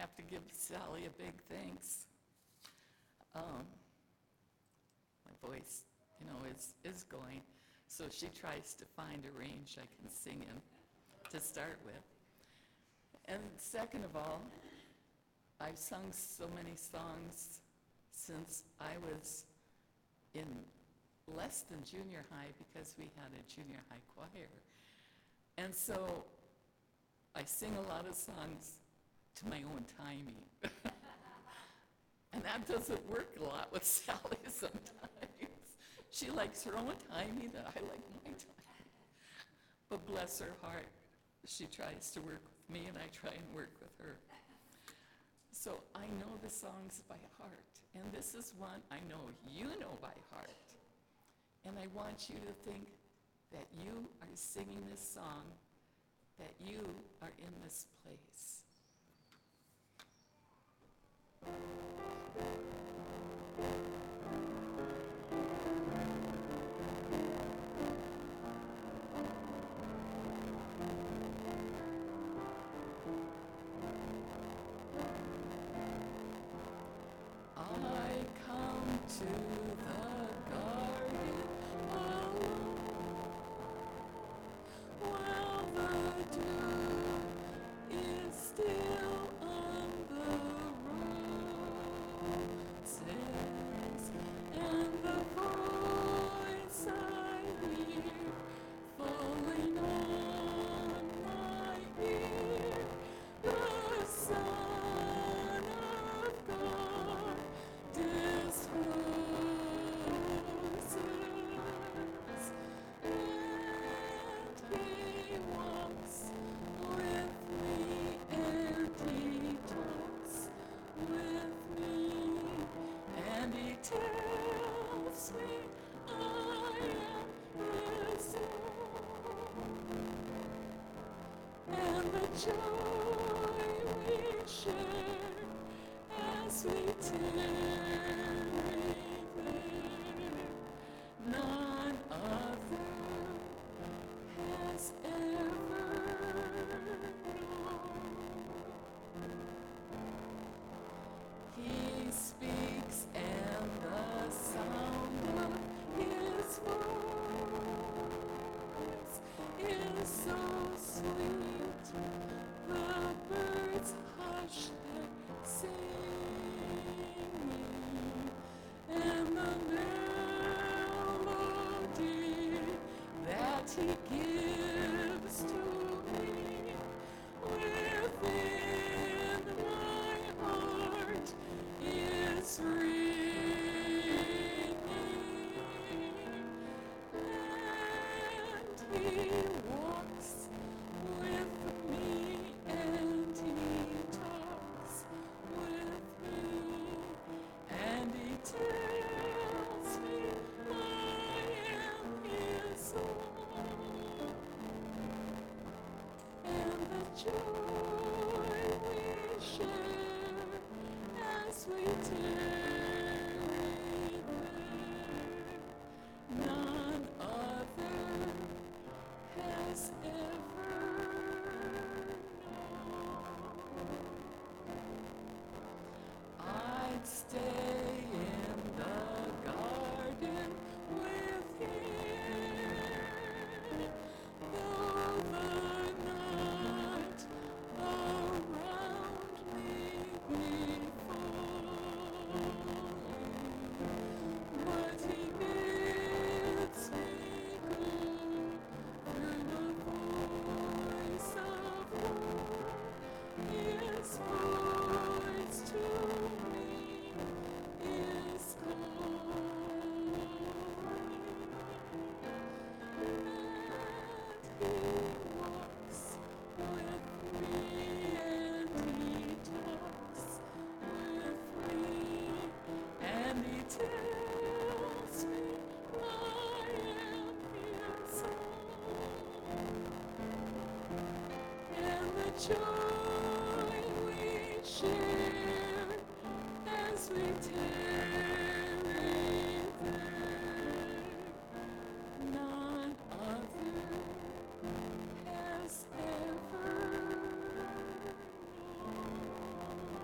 have to give Sally a big thanks. My voice, is going. So she tries to find a range I can sing in to start with. And second of all, I've sung so many songs since I was in less than junior high because we had a junior high choir. And so I sing a lot of songs to my own timing. And that doesn't work a lot with Sally sometimes. She likes her own timing and I like my timing. But bless her heart, she tries to work with me and I try and work with her. So I know the songs by heart. And this is one I know you know by heart. And I want you to think that you are singing this song, that you are in this place. I come to the garden alone, while the dew is still on the roses, and the voice I hear falling on my ear, the Son of God discloses, and he walks with me, and he talks with me, and he tells me I am his own, and the joy we share as we tarry there, none other has ever known. He speaks and the sound of his voice is so sweet, the birds hush their singing, and the melody that he gives to me within my heart is ringing, and he walks with me, and he talks with me, and he tells me I am his own, and the joy we share as we tarry there, none other has ever known. I'd stay in the garden with him, though the night around me be falling, but he bids me go through the voice of war. His voice to me is calling, and he walks with me, and he talks with me, and he tells me I am his own, and the joy we share as we tarry there, none other has ever known.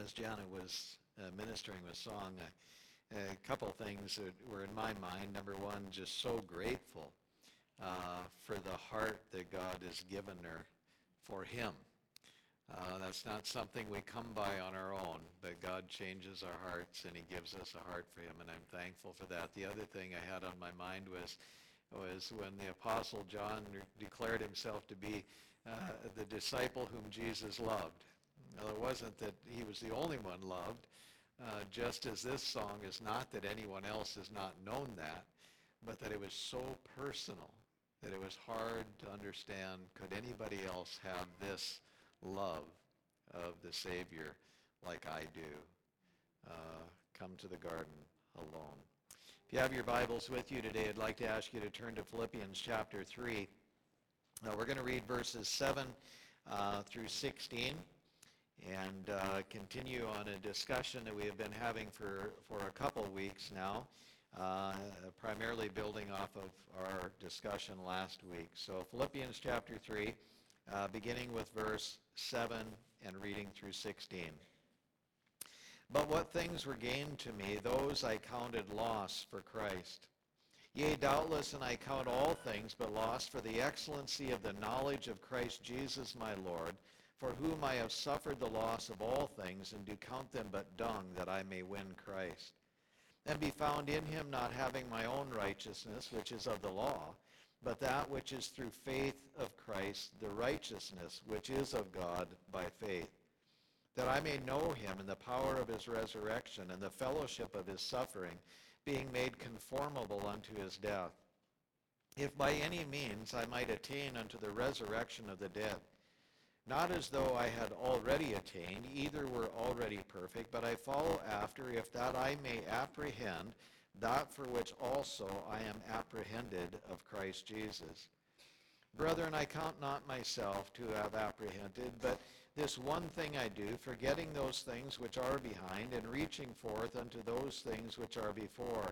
as Janet was ministering with song, a couple things that were in my mind. Number one, just so grateful for the heart that God has given her for him. That's not something we come by on our own, but God changes our hearts and he gives us a heart for him, and I'm thankful for that. The other thing I had on my mind was when the Apostle John declared himself to be the disciple whom Jesus loved. Now, it wasn't that he was the only one loved, just as this song is not that anyone else has not known that, but that it was so personal that it was hard to understand, could anybody else have this love of the Savior like I do? Come to the garden alone. If you have your Bibles with you today, I'd like to ask you to turn to Philippians chapter 3. We're going to read verses 7 through 16 and continue on a discussion that we have been having for a couple weeks now, primarily building off of our discussion last week. So Philippians chapter 3, beginning with verse 7 and reading through 16. But what things were gained to me, those I counted loss for Christ. Yea, doubtless, and I count all things but loss for the excellency of the knowledge of Christ Jesus my Lord, for whom I have suffered the loss of all things, and do count them but dung, that I may win Christ, and be found in him, not having my own righteousness, which is of the law, but that which is through faith of Christ, the righteousness which is of God by faith, that I may know him in the power of his resurrection and the fellowship of his suffering, being made conformable unto his death, if by any means I might attain unto the resurrection of the dead. Not as though I had already attained, either were already perfect, but I follow after, if that I may apprehend that for which also I am apprehended of Christ Jesus. Brethren, I count not myself to have apprehended, but this one thing I do, forgetting those things which are behind, and reaching forth unto those things which are before.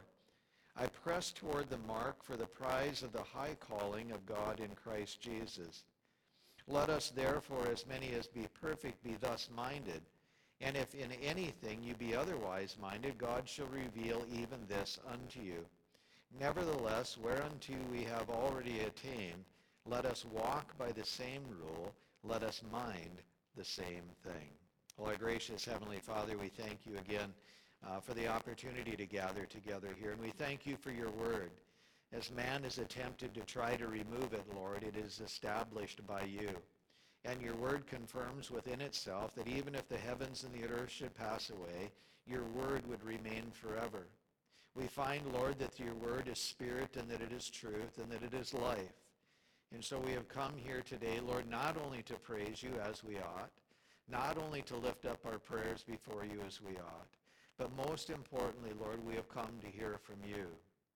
I press toward the mark for the prize of the high calling of God in Christ Jesus. Let us therefore, as many as be perfect, be thus minded. And if in anything you be otherwise minded, God shall reveal even this unto you. Nevertheless, whereunto we have already attained, let us walk by the same rule, let us mind the same thing. Oh, our gracious Heavenly Father, we thank you again for the opportunity to gather together here. And we thank you for your word. As man has attempted to try to remove it, Lord, it is established by you. And your word confirms within itself that even if the heavens and the earth should pass away, your word would remain forever. We find, Lord, that your word is spirit and that it is truth and that it is life. And so we have come here today, Lord, not only to praise you as we ought, not only to lift up our prayers before you as we ought, but most importantly, Lord, we have come to hear from you.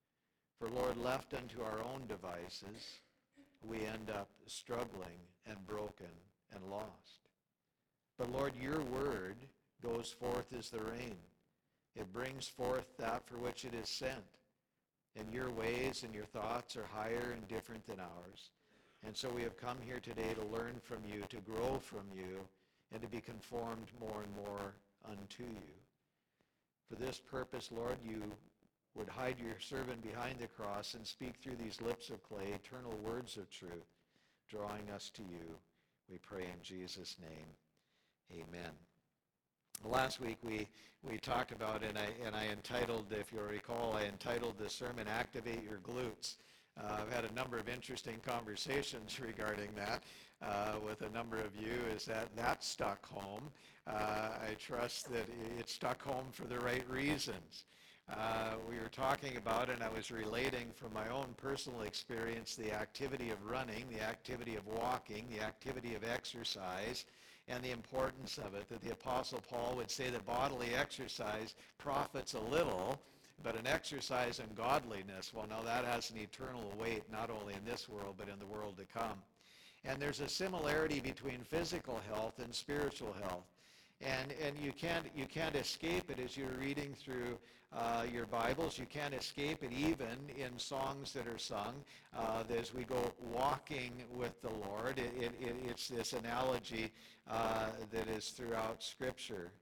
For, Lord, left unto our own devices, we end up struggling and broken and lost. But, Lord, your word goes forth as the rain. It brings forth that for which it is sent. And your ways and your thoughts are higher and different than ours. And so we have come here today to learn from you, to grow from you, and to be conformed more and more unto you. For this purpose, Lord, you would hide your servant behind the cross and speak through these lips of clay eternal words of truth, drawing us to you. We pray in Jesus' name. Amen. Last week we talked about, and I entitled, if you'll recall, I entitled the sermon, Activate Your Glutes. I've had a number of interesting conversations regarding that with a number of you. Is that stuck home? I trust that it stuck home for the right reasons. We were talking about, and I was relating from my own personal experience, the activity of running, the activity of walking, the activity of exercise, and the importance of it, that the Apostle Paul would say that bodily exercise profits a little, but an exercise in godliness, well, now that has an eternal weight, not only in this world, but in the world to come. And there's a similarity between physical health and spiritual health. And you can't escape it as you're reading through your Bibles. You can't escape it even in songs that are sung as we go walking with the Lord. It's this analogy that is throughout Scripture.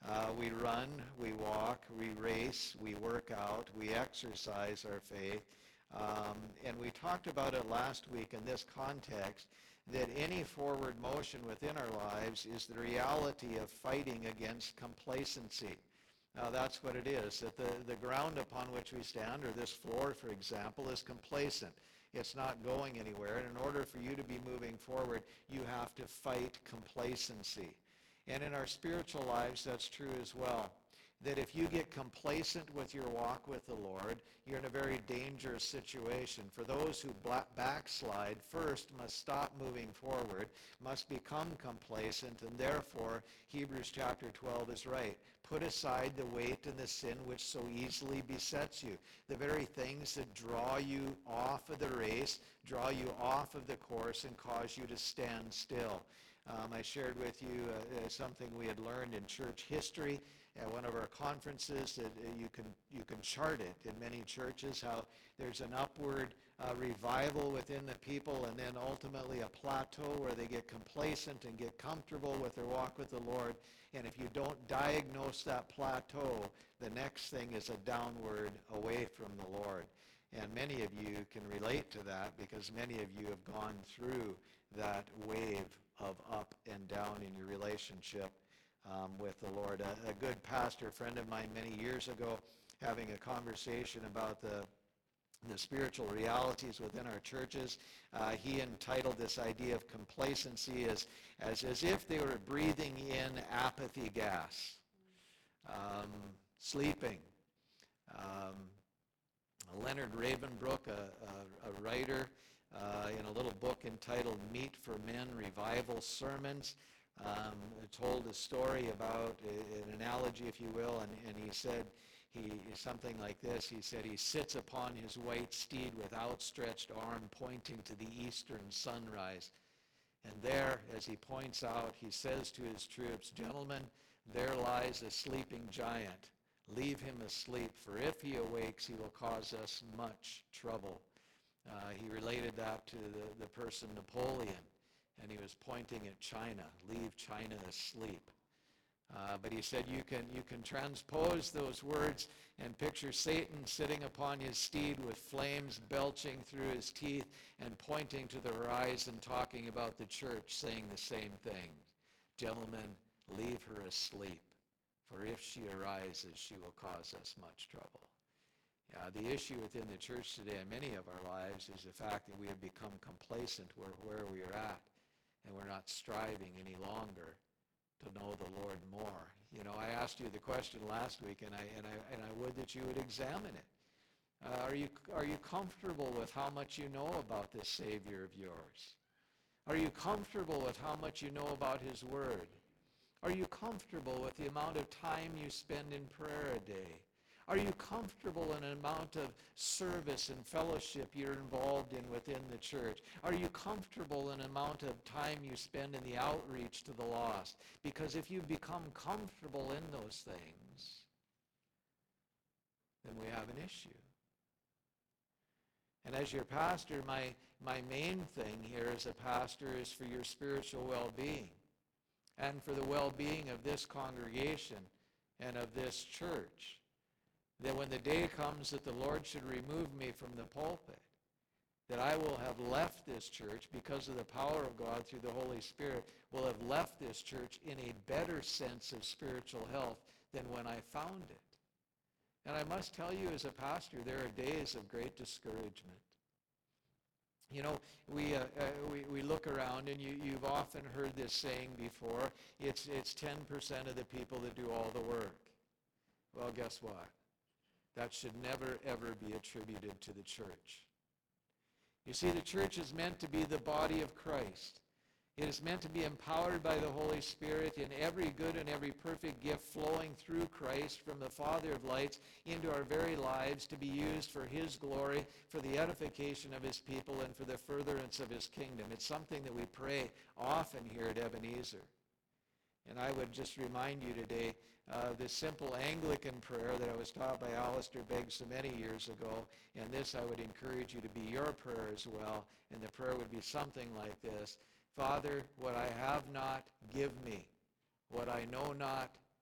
We run, we walk, we race, we work out, we exercise our faith. And we talked about it last week in this context, that any forward motion within our lives is the reality of fighting against complacency. Now that's what it is, that the ground upon which we stand, or this floor, for example, is complacent. It's not going anywhere. And in order for you to be moving forward, you have to fight complacency. And in our spiritual lives, that's true as well. That if you get complacent with your walk with the Lord, you're in a very dangerous situation. For those who backslide, first must stop moving forward, must become complacent, and therefore, Hebrews chapter 12 is right. Put aside the weight and the sin which so easily besets you. The very things that draw you off of the race, draw you off of the course, and cause you to stand still. I shared with you something we had learned in church history at one of our conferences, that you can chart it in many churches, how there's an upward revival within the people, and then ultimately a plateau where they get complacent and get comfortable with their walk with the Lord. And if you don't diagnose that plateau, the next thing is a downward away from the Lord. And many of you can relate to that, because many of you have gone through that wave of up and down in your relationship with the Lord. A good pastor friend of mine many years ago, having a conversation about the spiritual realities within our churches, he entitled this idea of complacency as if they were breathing in apathy gas, sleeping. Leonard Ravenbrook, a writer, in a little book entitled Meat for Men, Revival Sermons, told a story about an analogy, if you will, and he said something like this. He said he sits upon his white steed with outstretched arm pointing to the eastern sunrise. And there, as he points out, he says to his troops, "Gentlemen, there lies a sleeping giant. Leave him asleep, for if he awakes, he will cause us much trouble." He related that to the person Napoleon, and he was pointing at China. Leave China asleep. But he said you can transpose those words and picture Satan sitting upon his steed with flames belching through his teeth and pointing to the horizon, talking about the church, saying the same thing. "Gentlemen, leave her asleep, for if she arises, she will cause us much trouble." The issue within the church today in many of our lives is the fact that we have become complacent where we are at, and we're not striving any longer to know the Lord more. You know, I asked you the question last week, and I would that you would examine it. Are you comfortable with how much you know about this Savior of yours? Are you comfortable with how much you know about His Word? Are you comfortable with the amount of time you spend in prayer a day? Are you comfortable in an amount of service and fellowship you're involved in within the church? Are you comfortable in an amount of time you spend in the outreach to the lost? Because if you become comfortable in those things, then we have an issue. And as your pastor, my main thing here as a pastor is for your spiritual well-being and for the well-being of this congregation and of this church. That when the day comes that the Lord should remove me from the pulpit, that I will have left this church because of the power of God through the Holy Spirit, will have left this church in a better sense of spiritual health than when I found it. And I must tell you as a pastor, there are days of great discouragement. You know, we look around, and you've often heard this saying before, it's 10% of the people that do all the work. Well, guess what? That should never, ever be attributed to the church. You see, the church is meant to be the body of Christ. It is meant to be empowered by the Holy Spirit in every good and every perfect gift flowing through Christ from the Father of lights into our very lives to be used for His glory, for the edification of His people, and for the furtherance of His kingdom. It's something that we pray often here at Ebenezer. And I would just remind you today of this simple Anglican prayer that I was taught by Alistair Begg so many years ago. And this I would encourage you to be your prayer as well. And the prayer would be something like this: Father, what I have not, give me. What I know not,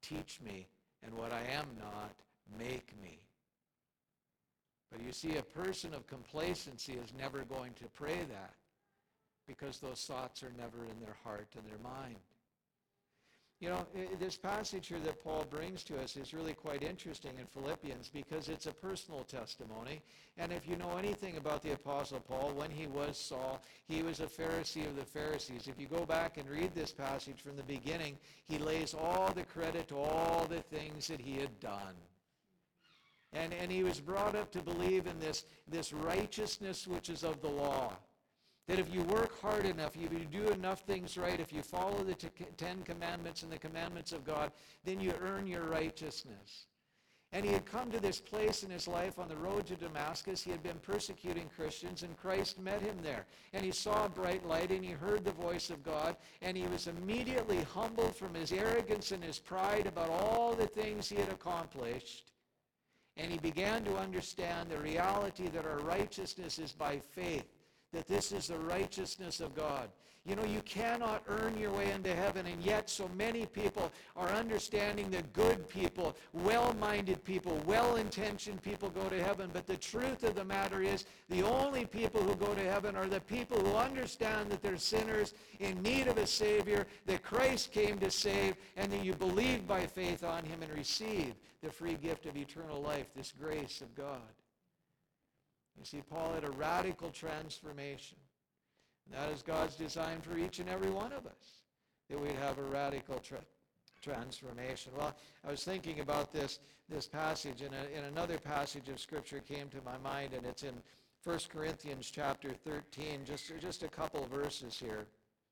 teach me, and what I am not, make me. But you see, a person of complacency is never going to pray that, because those thoughts are never in their heart and their mind. You know, this passage here that Paul brings to us is really quite interesting in Philippians, because it's a personal testimony. And if you know anything about the Apostle Paul, when he was Saul, he was a Pharisee of the Pharisees. If you go back and read this passage from the beginning, he lays all the credit to all the things that he had done. And he was brought up to believe in this righteousness which is of the law. That if you work hard enough, if you do enough things right, if you follow the Ten Commandments and the commandments of God, then you earn your righteousness. And he had come to this place in his life on the road to Damascus. He had been persecuting Christians, and Christ met him there. And he saw a bright light, and he heard the voice of God, and he was immediately humbled from his arrogance and his pride about all the things he had accomplished. And he began to understand the reality that our righteousness is by faith, that this is the righteousness of God. You know, you cannot earn your way into heaven, and yet so many people are understanding that good people, well-minded people, well-intentioned people go to heaven. But the truth of the matter is, the only people who go to heaven are the people who understand that they're sinners in need of a Savior, that Christ came to save, and that you believe by faith on him and receive the free gift of eternal life, this grace of God. You see, Paul had a radical transformation. And that is God's design for each and every one of us, that we'd have a radical transformation. Well, I was thinking about this passage, and another passage of Scripture came to my mind, and it's in 1 Corinthians chapter 13, just a couple verses here.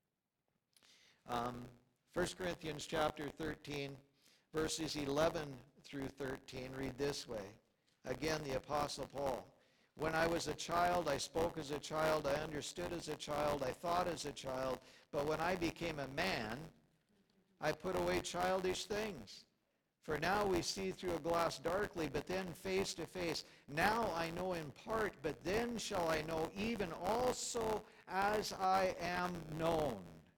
1 Corinthians chapter 13, verses 11 through 13, read this way. Again, the Apostle Paul. When I was a child, I spoke as a child, I understood as a child, I thought as a child, but when I became a man, I put away childish things. For now we see through a glass darkly, but then face to face. Now I know in part, but then shall I know even also as I am known.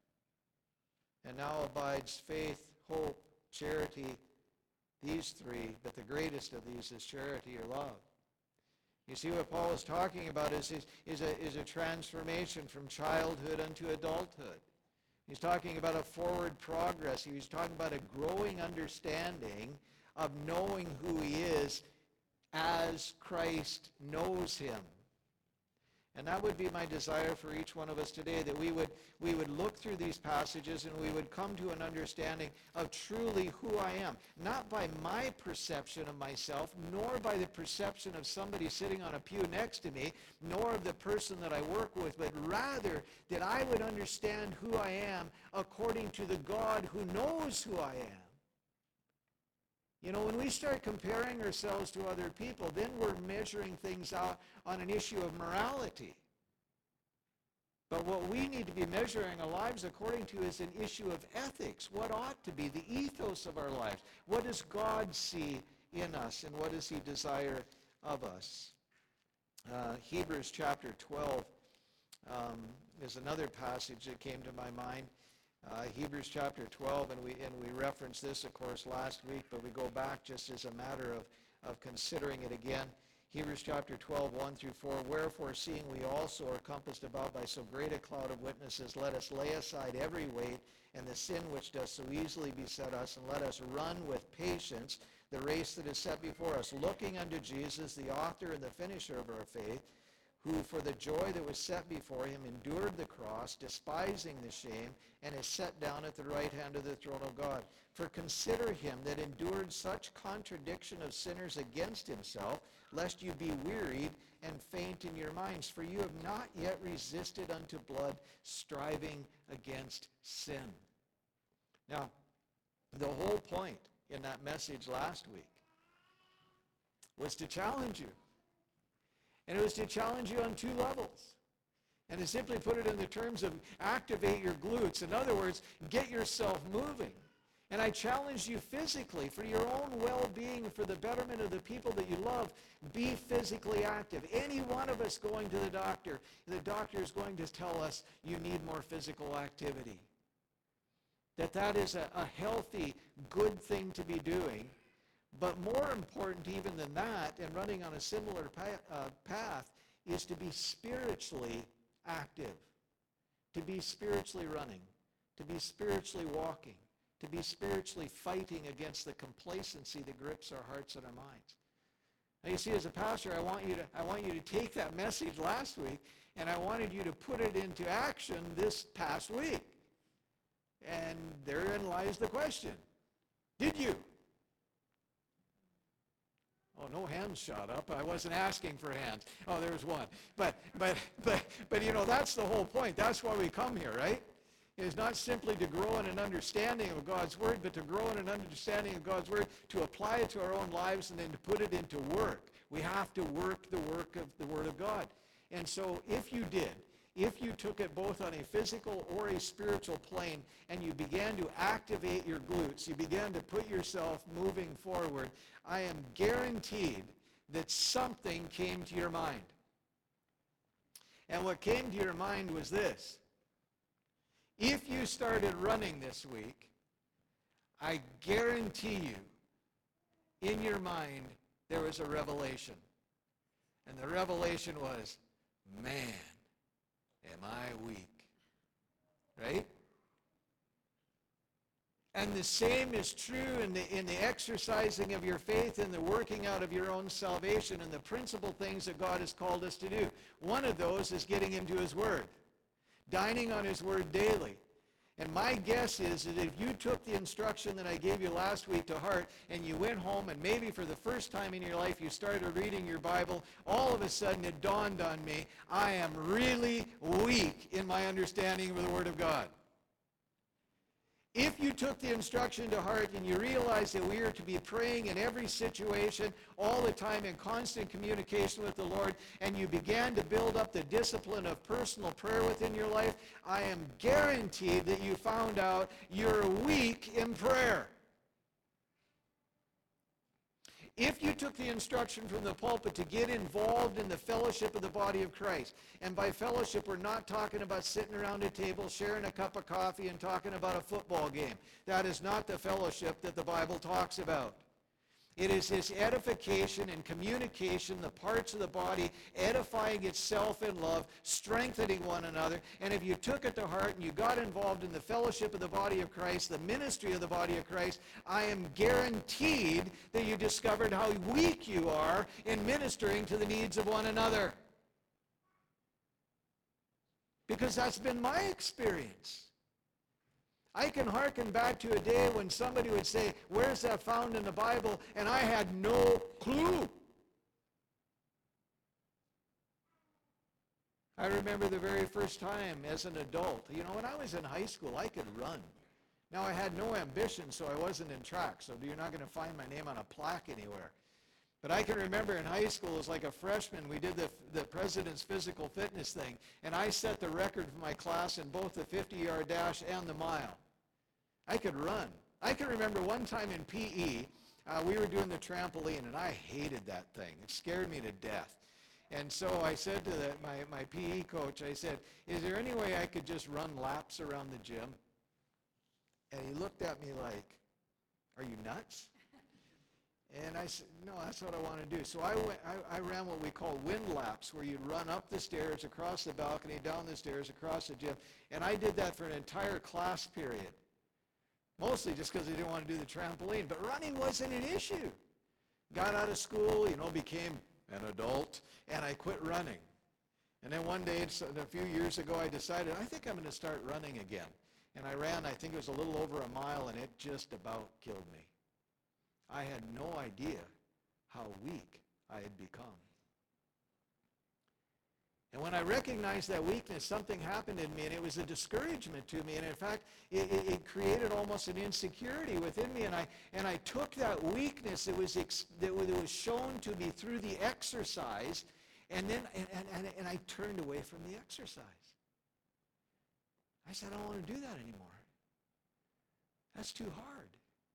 And now abides faith, hope, charity, these three, but the greatest of these is charity or love. You see, what Paul is talking about is a transformation from childhood unto adulthood. He's talking about a forward progress. He's talking about a growing understanding of knowing who he is as Christ knows him. And that would be my desire for each one of us today, that we would look through these passages and we would come to an understanding of truly who I am. Not by my perception of myself, nor by the perception of somebody sitting on a pew next to me, nor of the person that I work with, but rather that I would understand who I am according to the God who knows who I am. You know, when we start comparing ourselves to other people, then we're measuring things out on an issue of morality. But what we need to be measuring our lives according to is an issue of ethics. What ought to be the ethos of our lives? What does God see in us, and what does he desire of us? Hebrews chapter 12 is another passage that came to my mind. Hebrews chapter 12, and we referenced this, of course, last week, but we go back just as a matter of considering it again. Hebrews chapter 12, 1 through 4, wherefore, seeing we also are compassed about by so great a cloud of witnesses, let us lay aside every weight and the sin which does so easily beset us, and let us run with patience the race that is set before us, looking unto Jesus, the author and the finisher of our faith, who for the joy that was set before him endured the cross, despising the shame, and is set down at the right hand of the throne of God. For consider him that endured such contradiction of sinners against himself, lest you be wearied and faint in your minds. For you have not yet resisted unto blood, striving against sin. Now, the whole point in that message last week was to challenge you. And it was to challenge you on two levels. And to simply put it in the terms of activate your glutes. In other words, get yourself moving. And I challenge you physically for your own well-being and for the betterment of the people that you love. Be physically active. Any one of us going to the doctor is going to tell us you need more physical activity. that is a healthy, good thing to be doing. But more important even than that, and running on a similar path, is to be spiritually active, to be spiritually running, to be spiritually walking, to be spiritually fighting against the complacency that grips our hearts and our minds. Now you see, as a pastor, I want you to take that message last week, and I wanted you to put it into action this past week. And therein lies the question. Did you? Oh, no hands shot up. I wasn't asking for hands. Oh, there's one. But you know, that's the whole point. That's why we come here, right? It is not simply to grow in an understanding of God's Word, but to grow in an understanding of God's Word, to apply it to our own lives, and then to put it into work. We have to work the work of the Word of God. And so if you took it both on a physical or a spiritual plane, and you began to activate your glutes, you began to put yourself moving forward, I am guaranteed that something came to your mind. And what came to your mind was this. If you started running this week, I guarantee you, in your mind, there was a revelation. And the revelation was, man, am I weak? Right? And the same is true in the exercising of your faith and the working out of your own salvation and the principal things that God has called us to do. One of those is getting into His Word, dining on His Word daily. And my guess is that if you took the instruction that I gave you last week to heart and you went home and maybe for the first time in your life you started reading your Bible, all of a sudden it dawned on me, I am really weak in my understanding of the Word of God. If you took the instruction to heart and you realized that we are to be praying in every situation, all the time in constant communication with the Lord, and you began to build up the discipline of personal prayer within your life, I am guaranteed that you found out you're weak in prayer. If you took the instruction from the pulpit to get involved in the fellowship of the body of Christ, and by fellowship we're not talking about sitting around a table, sharing a cup of coffee, and talking about a football game. That is not the fellowship that the Bible talks about. It is His edification and communication, the parts of the body edifying itself in love, strengthening one another. And if you took it to heart and you got involved in the fellowship of the body of Christ, the ministry of the body of Christ, I am guaranteed that you discovered how weak you are in ministering to the needs of one another. Because that's been my experience. I can hearken back to a day when somebody would say, where's that found in the Bible? And I had no clue. I remember the very first time as an adult. You know, when I was in high school, I could run. Now, I had no ambition, so I wasn't in track, so you're not going to find my name on a plaque anywhere. But I can remember in high school, as like a freshman, we did the president's physical fitness thing, and I set the record for my class in both the 50-yard dash and the mile. I could run. I can remember one time in PE, we were doing the trampoline, and I hated that thing. It scared me to death. And so I said to my PE coach, I said, is there any way I could just run laps around the gym? And he looked at me like, are you nuts? And I said, no, that's what I want to do. So I ran what we call wind laps, where you'd run up the stairs, across the balcony, down the stairs, across the gym. And I did that for an entire class period. Mostly just because I didn't want to do the trampoline. But running wasn't an issue. Got out of school, became an adult, and I quit running. And then one day, a few years ago, I decided, I think I'm going to start running again. And I ran, I think it was a little over a mile, and it just about killed me. I had no idea how weak I had become. And when I recognized that weakness, something happened in me, and it was a discouragement to me. And in fact, it created almost an insecurity within me. And I took that weakness that was shown to me through the exercise, and then and I turned away from the exercise. I said, I don't want to do that anymore. That's too hard.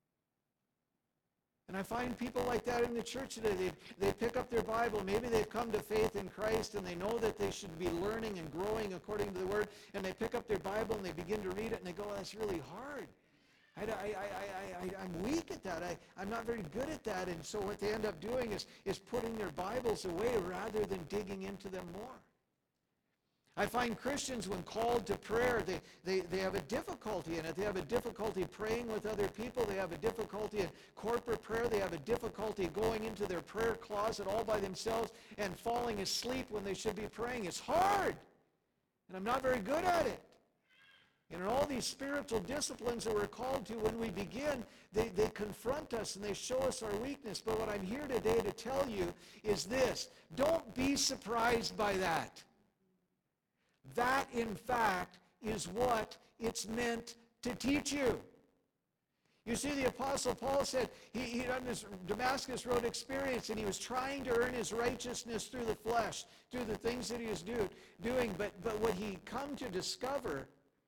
And I find people like that in the church today. They pick up their Bible. Maybe they've come to faith in Christ and they know that they should be learning and growing according to the Word. And they pick up their Bible and they begin to read it and they go, oh, that's really hard. I'm weak at that. I'm not very good at that. And so what they end up doing is putting their Bibles away rather than digging into them more. I find Christians, when called to prayer, they have a difficulty in it. They have a difficulty praying with other people. They have a difficulty in corporate prayer. They have a difficulty going into their prayer closet all by themselves and falling asleep when they should be praying. It's hard, and I'm not very good at it. And in all these spiritual disciplines that we're called to, when we begin, they confront us and they show us our weakness. But what I'm here today to tell you is this: don't be surprised by that. That, in fact, is what it's meant to teach you. You see, the Apostle Paul said he had this Damascus Road experience, and he was trying to earn his righteousness through the flesh, through the things that he was doing. But what he come to discover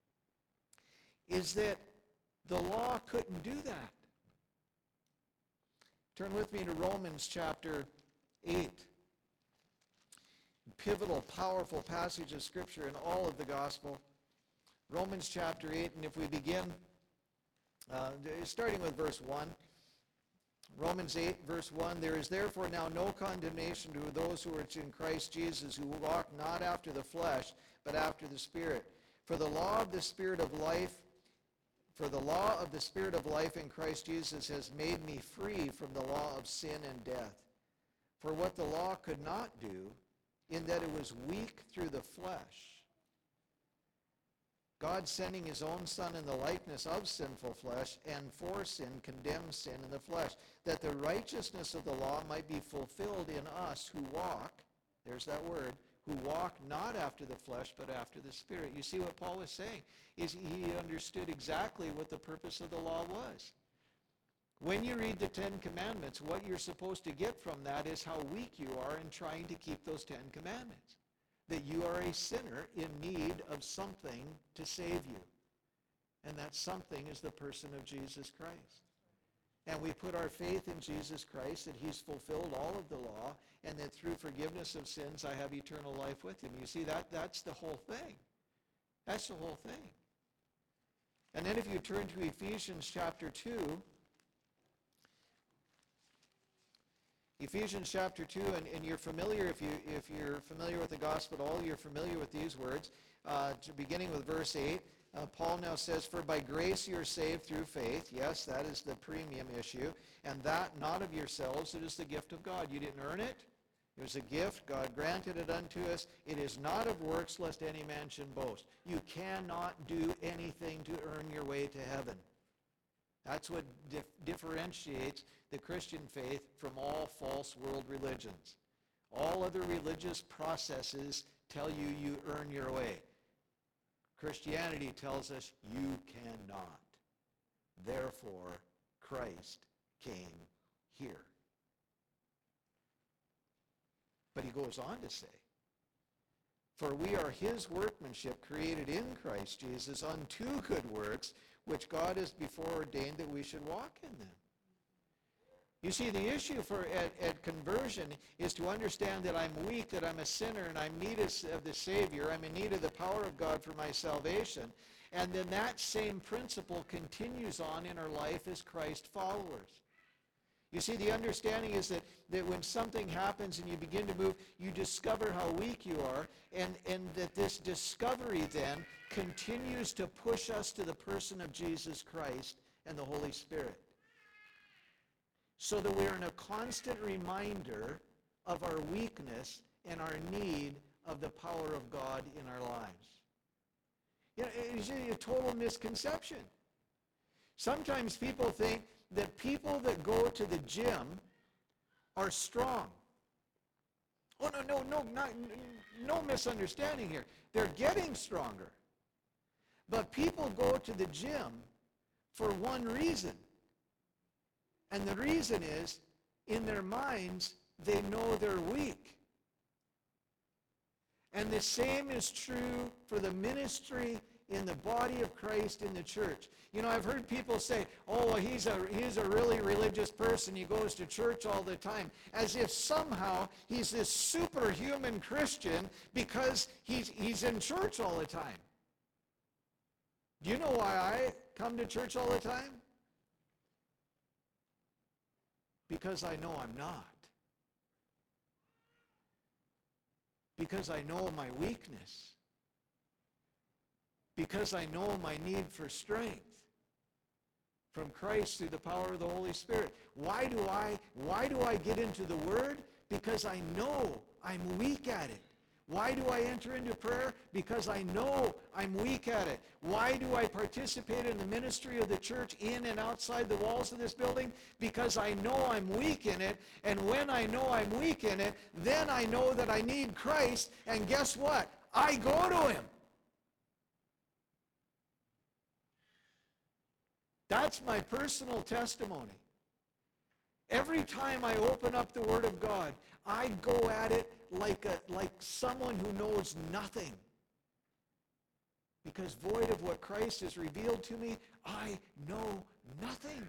is that the law couldn't do that. Turn with me to Romans chapter 8. Pivotal, powerful passage of Scripture in all of the Gospel. Romans chapter 8, and if we begin, starting with verse 1. Romans 8, verse 1, there is therefore now no condemnation to those who are in Christ Jesus, who walk not after the flesh, but after the Spirit. For the law of the Spirit of life in Christ Jesus has made me free from the law of sin and death. For what the law could not do, in that it was weak through the flesh, God sending his own Son in the likeness of sinful flesh, and for sin condemned sin in the flesh, that the righteousness of the law might be fulfilled in us who walk, there's that word, who walk not after the flesh, but after the Spirit. You see what Paul was saying is he understood exactly what the purpose of the law was. When you read the Ten Commandments, what you're supposed to get from that is how weak you are in trying to keep those Ten Commandments. That you are a sinner in need of something to save you. And that something is the person of Jesus Christ. And we put our faith in Jesus Christ, that he's fulfilled all of the law, and that through forgiveness of sins I have eternal life with him. You see, that's the whole thing. That's the whole thing. And then if you turn to Ephesians chapter 2, Ephesians chapter 2, and you're familiar, if you're familiar with the gospel at all, you're familiar with these words. Beginning with verse 8, Paul now says, for by grace you're saved through faith. Yes, that is the premium issue. And that not of yourselves, it is the gift of God. You didn't earn it. It was a gift. God granted it unto us. It is not of works, lest any man should boast. You cannot do anything to earn your way to heaven. That's what differentiates the Christian faith from all false world religions. All other religious processes tell you earn your way. Christianity tells us you cannot. Therefore, Christ came here. But he goes on to say, for we are his workmanship, created in Christ Jesus unto good works, which God has before ordained that we should walk in them. You see, the issue at conversion is to understand that I'm weak, that I'm a sinner, and I'm in need of the Savior. I'm in need of the power of God for my salvation. And then that same principle continues on in our life as Christ followers. You see, the understanding is that when something happens and you begin to move, you discover how weak you are, and that this discovery then continues to push us to the person of Jesus Christ and the Holy Spirit. So that we're in a constant reminder of our weakness and our need of the power of God in our lives. You know, it's a total misconception. Sometimes people think that people that go to the gym are strong. Oh, no misunderstanding here. They're getting stronger. But people go to the gym for one reason. And the reason is, in their minds, they know they're weak. And the same is true for the ministry in the body of Christ in the church. You know, I've heard people say, oh, well, he's a really religious person. He goes to church all the time. As if somehow he's this superhuman Christian because he's in church all the time. Do you know why come to church all the time? Because I know I'm not. Because I know my weakness. Because I know my need for strength from Christ through the power of the Holy Spirit. Why do I get into the Word? Because I know I'm weak at it. Why do I enter into prayer? Because I know I'm weak at it. Why do I participate in the ministry of the church in and outside the walls of this building? Because I know I'm weak in it. And when I know I'm weak in it, then I know that I need Christ. And guess what? I go to Him. That's my personal testimony. Every time I open up the Word of God, I go at it like someone who knows nothing. Because void of what Christ has revealed to me, I know nothing.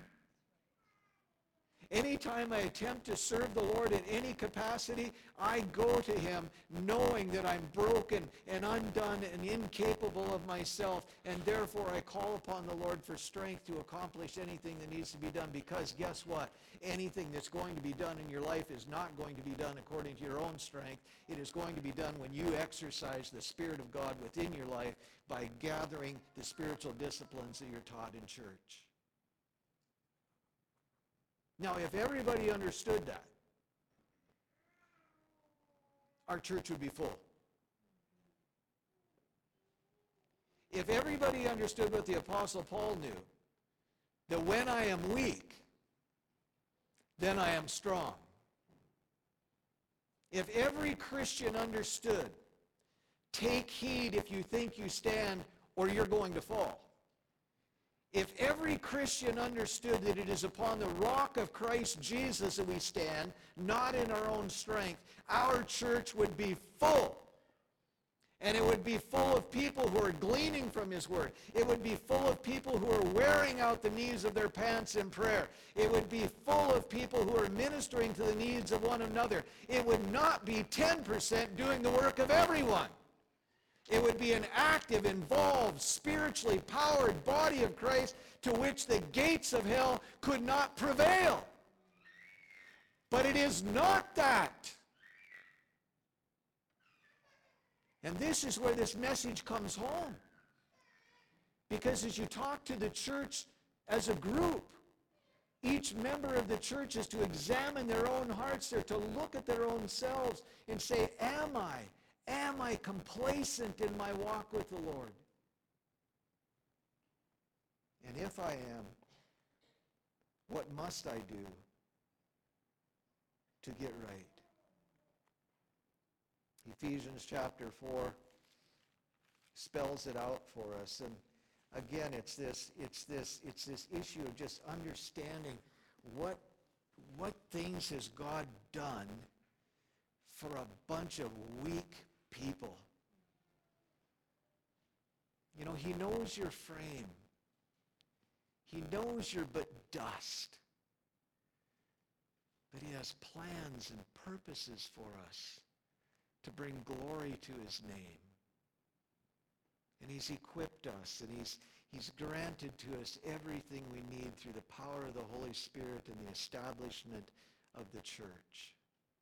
Anytime I attempt to serve the Lord in any capacity, I go to Him knowing that I'm broken and undone and incapable of myself, and therefore I call upon the Lord for strength to accomplish anything that needs to be done, because guess what? Anything that's going to be done in your life is not going to be done according to your own strength. It is going to be done when you exercise the Spirit of God within your life by gathering the spiritual disciplines that you're taught in church. Now, if everybody understood that, our church would be full. If everybody understood what the Apostle Paul knew, that when I am weak, then I am strong. If every Christian understood, take heed if you think you stand or you're going to fall. If every Christian understood that it is upon the rock of Christ Jesus that we stand, not in our own strength, our church would be full. And it would be full of people who are gleaning from His Word. It would be full of people who are wearing out the knees of their pants in prayer. It would be full of people who are ministering to the needs of one another. It would not be 10% doing the work of everyone. It would be an active, involved, spiritually powered body of Christ to which the gates of hell could not prevail. But it is not that. And this is where this message comes home. Because as you talk to the church as a group, each member of the church is to examine their own hearts. They're to look at their own selves and say, am I complacent in my walk with the Lord? And if I am, what must I do to get right? Ephesians chapter 4 spells it out for us. And again, it's this issue of just understanding what things has God done for a bunch of weak people. You know, He knows your frame. He knows you're but dust. But He has plans and purposes for us to bring glory to His name. And He's equipped us, and He's granted to us everything we need through the power of the Holy Spirit and the establishment of the church.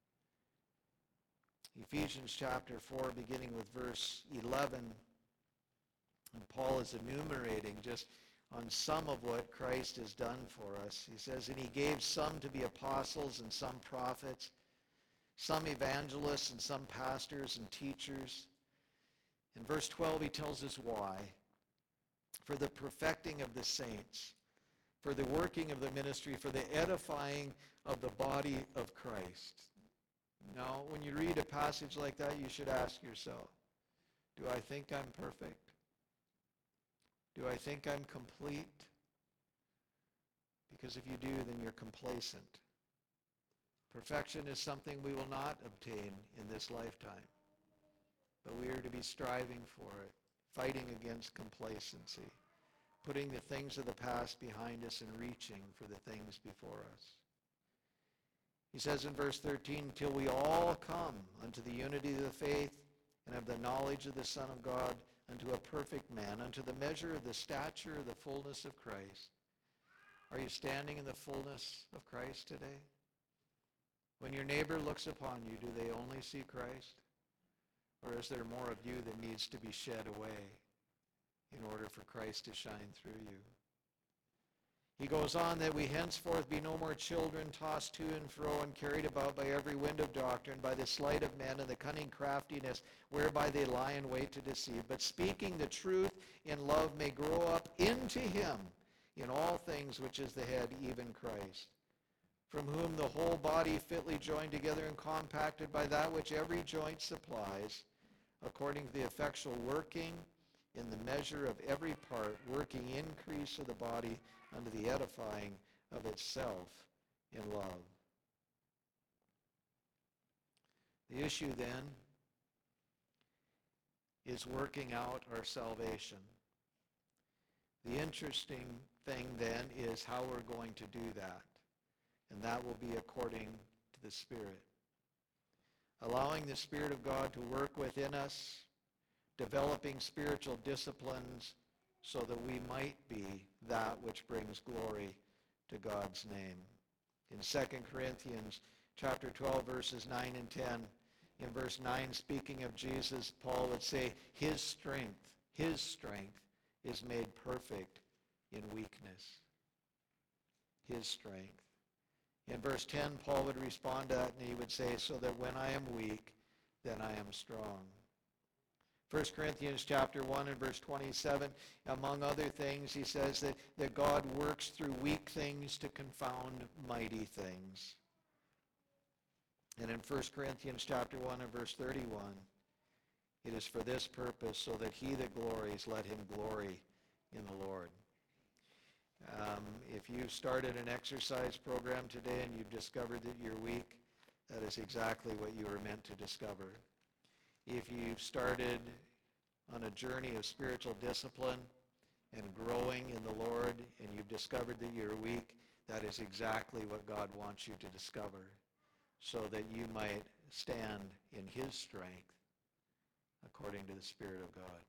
Ephesians chapter 4, beginning with verse 11, and Paul is enumerating just on some of what Christ has done for us. He says, and He gave some to be apostles and some prophets, some evangelists and some pastors and teachers. In verse 12, he tells us why. For the perfecting of the saints, for the working of the ministry, for the edifying of the body of Christ. Now, when you read a passage like that, you should ask yourself, do I think I'm perfect? Do I think I'm complete? Because if you do, then you're complacent. Perfection is something we will not obtain in this lifetime, but we are to be striving for it, fighting against complacency, putting the things of the past behind us and reaching for the things before us. He says in verse 13, till we all come unto the unity of the faith and of the knowledge of the Son of God, unto a perfect man, unto the measure of the stature of the fullness of Christ. Are you standing in the fullness of Christ today? When your neighbor looks upon you, do they only see Christ? Or is there more of you that needs to be shed away in order for Christ to shine through you? He goes on that we henceforth be no more children tossed to and fro and carried about by every wind of doctrine, by the sleight of men and the cunning craftiness whereby they lie in wait to deceive. But speaking the truth in love may grow up into him in all things which is the head, even Christ, from whom the whole body fitly joined together and compacted by that which every joint supplies, according to the effectual working in the measure of every part, working increase of the body unto the edifying of itself in love. The issue then is working out our salvation. The interesting thing then is how we're going to do that. And that will be according to the Spirit. Allowing the Spirit of God to work within us, developing spiritual disciplines so that we might be that which brings glory to God's name. In 2 Corinthians chapter 12, verses 9 and 10, in verse 9, speaking of Jesus, Paul would say, his strength is made perfect in weakness. His strength. In verse 10, Paul would respond to that and he would say, so that when I am weak, then I am strong. 1 Corinthians chapter 1 and verse 27, among other things, he says that God works through weak things to confound mighty things. And in 1 Corinthians chapter 1 and verse 31, it is for this purpose, so that he that glories, let him glory in the Lord. If you've started an exercise program today and you've discovered that you're weak, that is exactly what you were meant to discover. If you've started on a journey of spiritual discipline and growing in the Lord and you've discovered that you're weak, that is exactly what God wants you to discover, so that you might stand in his strength according to the Spirit of God.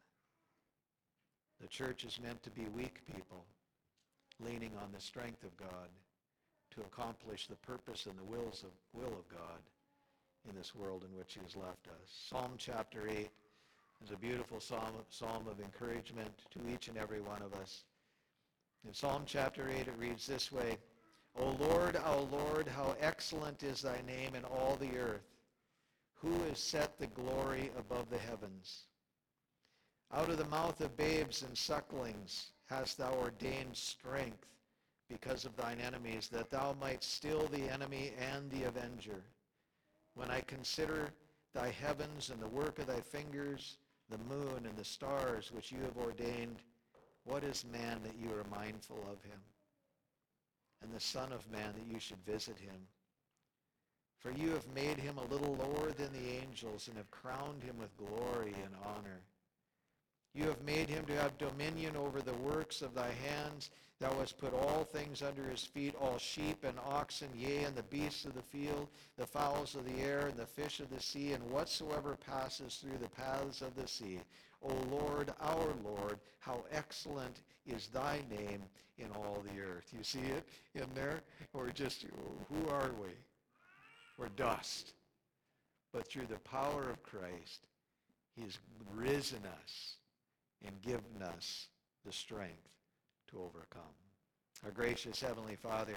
The church is meant to be weak people, leaning on the strength of God to accomplish the purpose and the will of God in this world in which he has left us. Psalm chapter 8 is a beautiful psalm of encouragement to each and every one of us. In Psalm chapter 8 it reads this way, O Lord, how excellent is thy name in all the earth. Who has set the glory above the heavens? Out of the mouth of babes and sucklings hast thou ordained strength because of thine enemies, that thou might still the enemy and the avenger. When I consider thy heavens and the work of thy fingers, the moon and the stars which you have ordained, what is man that you are mindful of him? And the Son of Man that you should visit him? For you have made him a little lower than the angels and have crowned him with glory and honor. You have made him to have dominion over the works of thy hands. Thou hast put all things under his feet, all sheep and oxen, yea, and the beasts of the field, the fowls of the air, and the fish of the sea, and whatsoever passes through the paths of the sea. O Lord, our Lord, how excellent is thy name in all the earth. You see it in there? Or just, who are we? We're dust. But through the power of Christ, he's risen us and given us the strength to overcome. Our gracious Heavenly Father,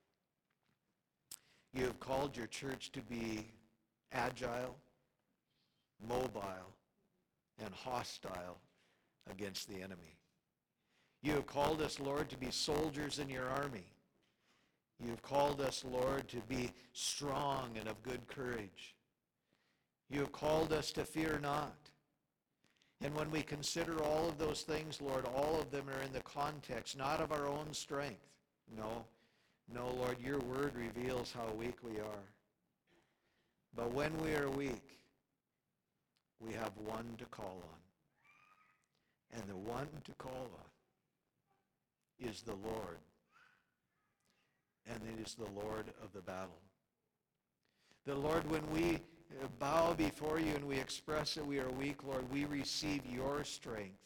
you have called your church to be agile, mobile, and hostile against the enemy. You have called us, Lord, to be soldiers in your army. You have called us, Lord, to be strong and of good courage. You have called us to fear not. And when we consider all of those things, Lord, all of them are in the context, not of our own strength. No, Lord, your word reveals how weak we are. But when we are weak, we have one to call on. And the one to call on is the Lord. And it is the Lord of the battle. The Lord, when we bow before you and we express that we are weak, Lord, we receive your strength.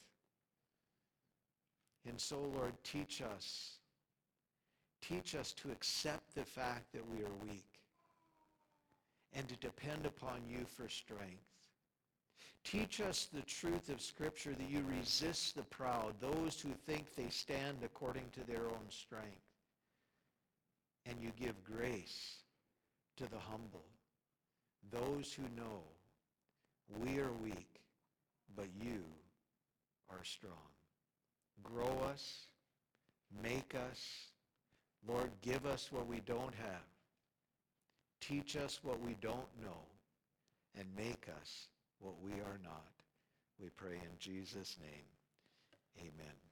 And so, Lord, teach us. Teach us to accept the fact that we are weak and to depend upon you for strength. Teach us the truth of Scripture that you resist the proud, those who think they stand according to their own strength. And you give grace to the humble, those who know we are weak, but you are strong. Grow us, make us, Lord, give us what we don't have. Teach us what we don't know, and make us what we are not. We pray in Jesus' name. Amen.